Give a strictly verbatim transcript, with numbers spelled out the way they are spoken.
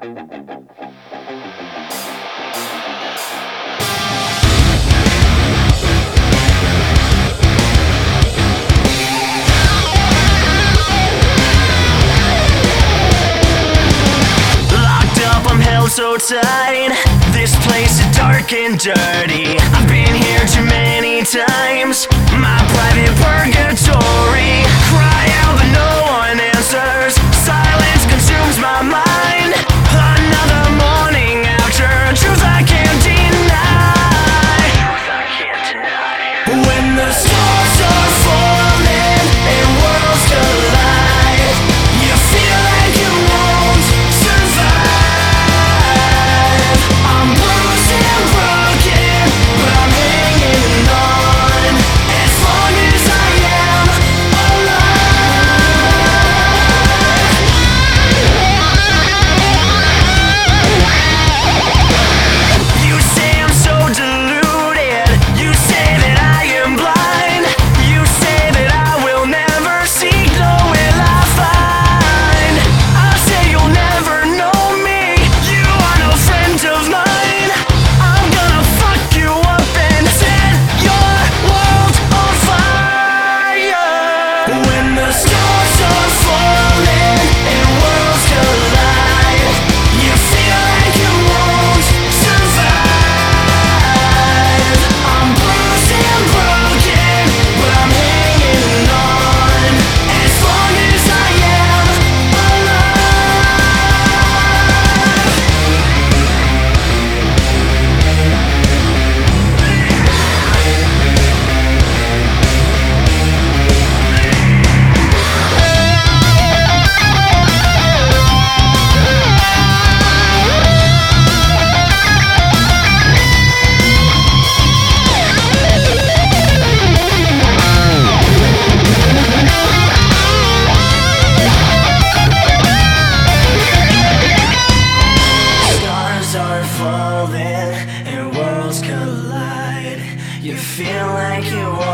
So tight, this place is dark and dirty. I've been here too many times, my private purgatory. Cry out but no one answers, silence consumes my mind. Another morning after truth I can't deny. Truth I can't deny. When the stars are falling and worlds collide, you feel like you won't survive. You feel like you